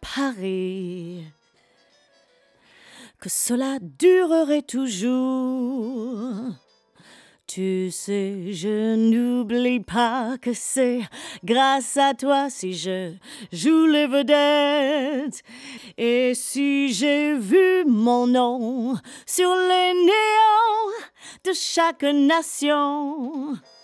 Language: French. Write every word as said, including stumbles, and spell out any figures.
Paris, que cela durerait toujours. Tu sais, je n'oublie pas que c'est grâce à toi si je joue les vedettes. Et si j'ai vu mon nom sur les néons de chaque nation.